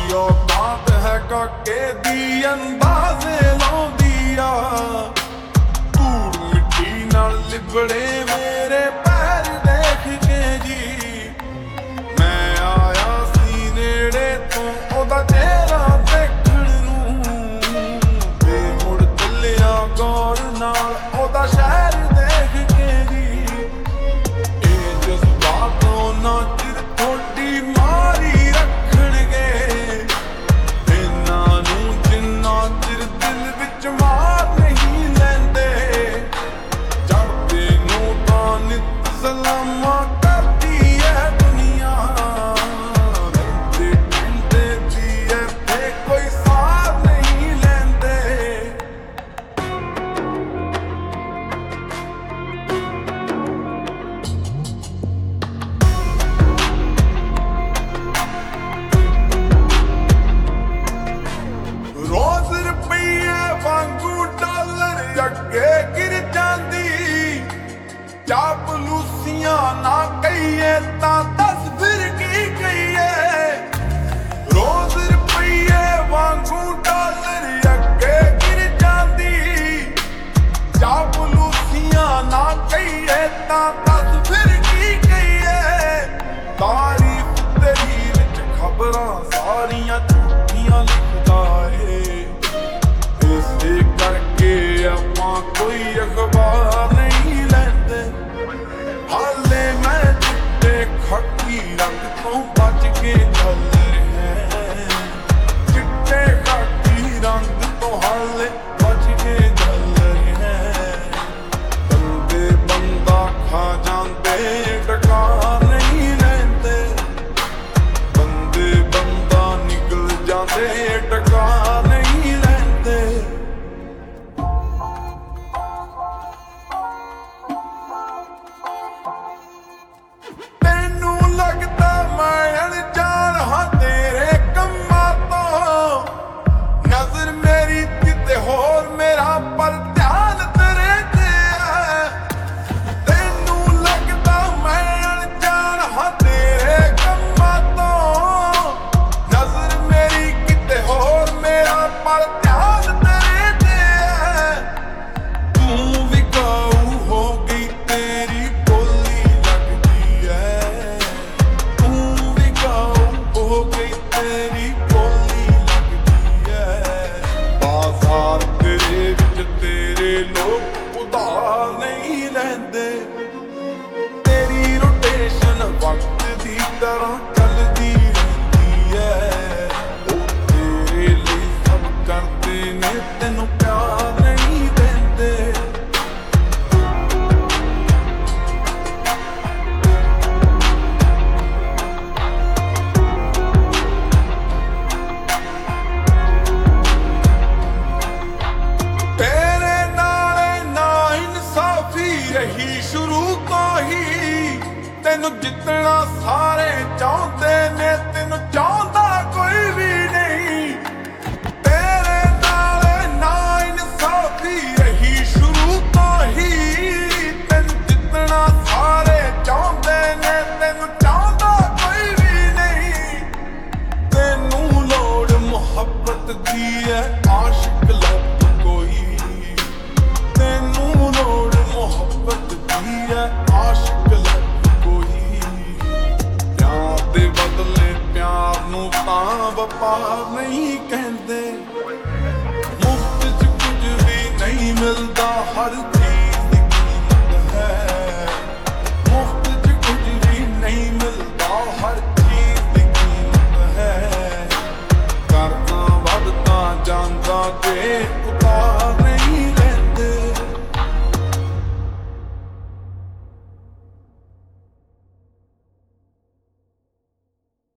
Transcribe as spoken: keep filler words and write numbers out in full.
ਦੀ ਔਕਾਤ ਹੈ ਕਾਕੇ ਦੀ ਅੰਦਾਜ਼ੇ ਲਾਉਂਦੀ ਆ ਧੂੜ ਮਿੱਟੀ ਨਾਲ ਲਿਬੜੇ ਮੇਰੇ ਪੈਰ ਦੇਖ ਕੇ ਜੀ ਮੈਂ ਆਇਆ ਸੀ ਨੇੜੇ ਤੋਂ ਉਹਦਾ ਚਿਹਰਾ ਦੇਖਣ ਨੂੰ ਤੇ ਮੁੜ ਚੱਲਿਆ ਗੌਰ ਨਾਲ ਉਹਦਾ ਸ਼ਹਿਰ ਦੇਖ ਕੇ ਜੀ ਇਹ ਜਜ਼ਬਾਤੋਂ ਨਾ ਚਿਰ ਥੋੜੀ ਮਾਰੀ ਰੱਖਣਗੇ ਇਹਨਾਂ ਨੂੰ ਜਿੰਨਾ ਚਿਰ ਦਿਲ ਵਿੱਚ ਮਾਰ ਨਹੀਂ ਲੈਂਦੇ ਜੜਦੇ ਨੂੰ ਤਾਂ ਨਿਤ ਸਲਾਮਾਂ ਕਰਦੀ ਹੈ ਦੁਨੀਆ ਰਹਿੰਦੇ ਕਹਿੰਦੇ ਜੀ ਇੱਥੇ ਕੋਈ ਸਾਰ ਨਹੀਂ ਲੈਂਦੇ ਰੋਜ਼ ਰੁਪਈਏ ਵਾਂਗੂ ਡਾਲਰ ਅੱਗੇ ਗਿਰ ਜਾਂਦੀ ਚਾਪਲੂਸੀਆਂ ਨਾ ਕਹੀਏ ਤਾਂ ਦੱਸ ਫਿਰ ਕੀ ਕਹੀਏ ਰੋਜ਼ ਰੁਪਈਏ ਵਾਂਗੂ ਡਾਲਰ ਅੱਗੇ ਗਿਰ ਜਾਂਦੀ ਚਾਪਲੂਸੀਆਂ ਨਾ ਕਹੀਏ ਤਾਂ ਦੱਸ ਫਿਰ ਕੀ ਕਹੀਏ ਤਾਰੀਫ ਤੇਰੀ ਵਿੱਚ ਖਬਰਾਂ ਸਾਰੀਆਂ ਝੂਠੀਆਂ ਲਿਖਦਾ ਏ ਇਸੇ ਕਰਕੇ ਆਪਾਂ ਕੋਈ ਅਖਬਾਰ ਨਹੀਂ ਲੈਂਦੇ ਹਾਲੇ ਮੈਂ ਚਿੱਟੇ ਖਾਕੀ ਰੰਗ ਤੋਂ ਬਚ ਕੇ ਚੱਲ ਰਿਹਾ ਚਿੱਟੇ ਖਾਕੀ ਰੰਗ ਤੋਂ ਹਾਲੇ ਬਚ ਕੇ ਚੱਲ ਰਿਹਾ ਬੰਦੇ ਬੰਦਾ ਖਾ ਜਾਂਦੇ ਟਕਾ ਨਹੀਂ ਲੈਂਦੇ ਬੰਦੇ ਬੰਦਾ ਨਿਕਲ ਜਾਂਦੇ ਟਕਾ ਨਹੀਂ ਲੈਂਦੇ ਤੈਨੂੰ ਲੱਗਦਾ ਮੈਂ ਅਣਜਾਣ ਹਾਂ ਤੇਰੇ ਕੰਮਾਂ ਤੋਂ ਨਜ਼ਰ ਮੇਰੀ ਕਿਤੇ ਹੋਰ ਮੇਰਾ ਪਰ ਧਿਆਨ ਤੇਰੇ ਤੇ ਹੈ ਤੈਨੂੰ ਲੱਗਦਾ ਮੈਂ ਅਣਜਾਣ ਹਾਂ ਤੇਰੇ ਕੰਮਾਂ ਤੋਂ ਨਜ਼ਰ ਮੇਰੀ ਕਿਤੇ ਹੋਰ ਮੇਰਾ ਪਰ ਧਿਆਨ ਤੇਰੇ ਤੇ ਹੈ ਤੂੰ ਵੀ ਕਾਊ ਹੋ ਗਈ ਤੇਰੀ ਬੋਲੀ ਲੱਗਦੀ ਐ ਤੂੰ ਵੀ ਕਾਊ ਹੋ ਗਈ ਤੇਰੀ ਬੋਲੀ ਲੱਗਦੀ ਐ ਬਾਜ਼ਾਰ ਤੇਰੇ ਵਿੱਚ ਤੇਰੇ ਲੋਕ ਉਧਾਰ ਨਹੀਂ ਲੈਂਦੇ ਤੇਰੀ ਰੋਟੇਸ਼ਨ ਵਕਤ ਦੀ ਤਰ੍ਹਾਂ ਚੱਲਦੀ ਰਹਿੰਦੀ ਐ ਉਹ ਤੇਰੇ ਲਈ ਸਭ ਕਰਦੇ ਨੇ ਤੈਨੂੰ ਪਿਆਰ ਨਹੀਂ ਦਿੰਦੇ ਤੇਰੇ ਨਾਲੇ ਨਾ ਇਨਸਾਫੀ ਰਹੀ ਸ਼ੁਰੂ ਤੋਂ ਹੀ ਤੈਨੂੰ ਜਿੱਤਣਾ ਸਾਰੇ ਚਾਹੁੰਦੇ ਨੇ ਤੈਨੂੰ ਚਾਹੁੰਦਾ ਕੋਈ ਵੀ ਨਹੀਂ ਤੇਰੇ ਨਾਲੇ ਨਾ ਇਨਸਾਫੀ ਰਹੀ ਸ਼ੁਰੂ ਤੋਂ ਹੀ ਤੈਨੂੰ ਜਿੱਤਣਾ ਸਾਰੇ ਚਾਹੁੰਦੇ ਨੇ ਤੈਨੂੰ ਚਾਹੁੰਦਾ ਕੋਈ ਵੀ ਨਹੀਂ ਤੈਨੂੰ ਲੋੜ ਮੁਹੱਬਤ ਦੀ ਹੈ ਆਸ਼ਿਕ ਲੱਭ ਕੋਈ ਤੈਨੂੰ ਲੋੜ ਮੁਹੱਬਤ ਦੀ ਹੈ ਆਸ਼ਿਕ ਲੱਭ ਕੋਈ ਪਿਆਰ ਦੇ ਬਦਲੇ ਪਿਆਰ ਨੂੰ ਤਾਂ ਵਪਾਰ ਨਹੀਂ ਕਹਿੰਦੇ ਮੁਫਤ 'ਚ ਕੁਝ ਵੀ ਨਹੀਂ ਮਿਲਦਾ ਹਰ ਚੀਜ਼ ਦੀ ਕੀਮਤ ਹੈ ਮੁਫਤ 'ਚ ਕੁਝ ਵੀ ਨਹੀਂ ਮਿਲਦਾ ਹਰ ਚੀਜ਼ ਦੀ ਕੀਮਤ ਹੈ ਕਰਨਾ ਵੱਧ ਤਾਂ ਜਾਂਦਾ ਜੇ